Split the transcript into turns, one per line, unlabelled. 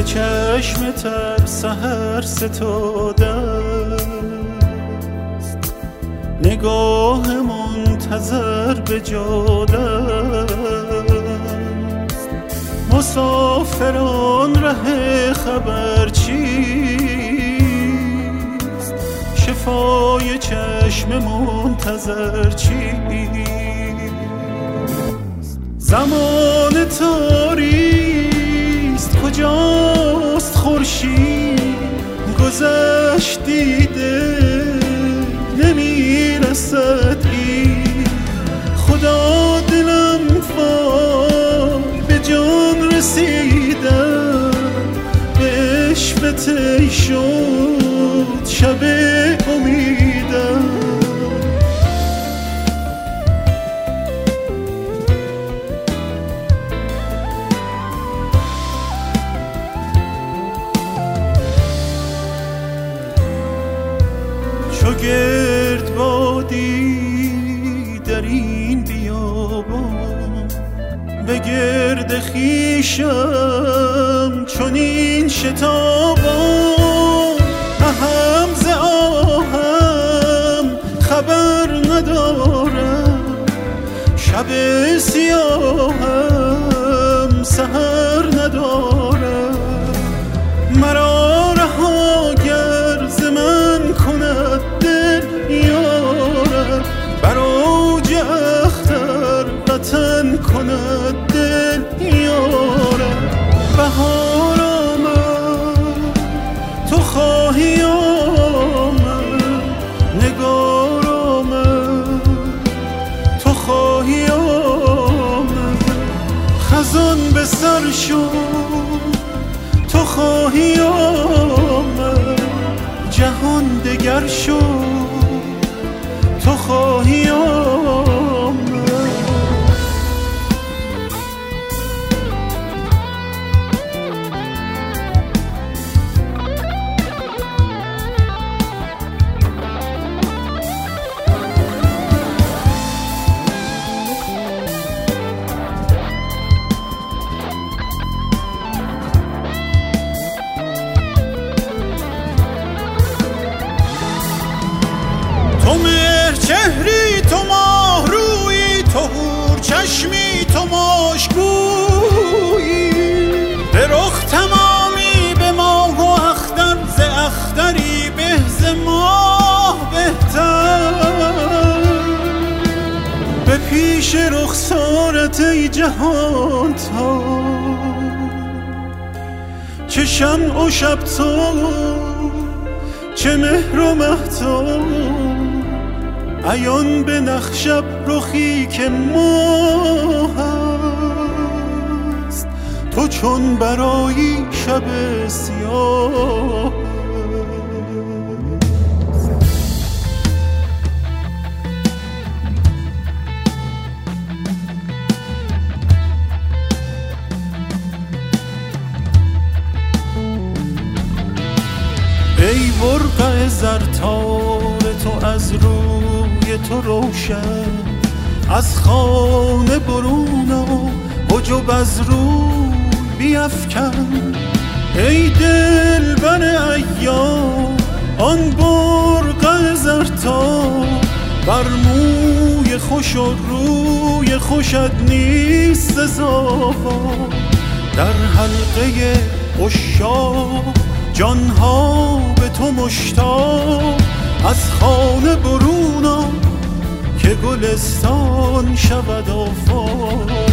به چشم تر سحر ستاده است، نگاه منتظر به جاده است. مسافران ره خبر چیست؟ شفای چشم منتظر چیست؟ زمان تاریست، کجاست خورشید؟ گذشت دیده نمیرسد این، خدا دلم وای به جان رسیدم، به عشق طی شد شب امیدم. چو گردبادی در این بیابان، به گرد خویشم چنین شتابان. اهم ز آهم خبر ندارم، شب سیاهم سحر ندارم. مرا رها گر ز من کند دل یارم، بر اوج اختر وطن کند دل یارم. بهار آمد تو خواهی آمد، نگار آمد تو خواهی آمد. خزان به سر شد تو خواهی آمد، جهان دگر شد تو خواهی آمد. تو مهر چهری تو ماه رویی، تو حور چشمی تو مشکویی. به رخ تمامی به ماه و اختر، ز اختری به ز ماه بهتر. به پیش رخسارت ای جهان تا، چه شمع و شب تو چه مهر و مهتاب. عیان به نخشب رخی که ماه است، تو چون برایی شب سیاه. ای برقع زرتار تو از روی تو روشن، از خانه برون آ حجب از روی بیفکن. ای دلبر ایام آن برقع زرتار، بر موی خوش و روی خوشت نیست سزا. در حلقه عشاق جانها به تو مشتاق، از خانه برون آ که گلستان شود آفاق.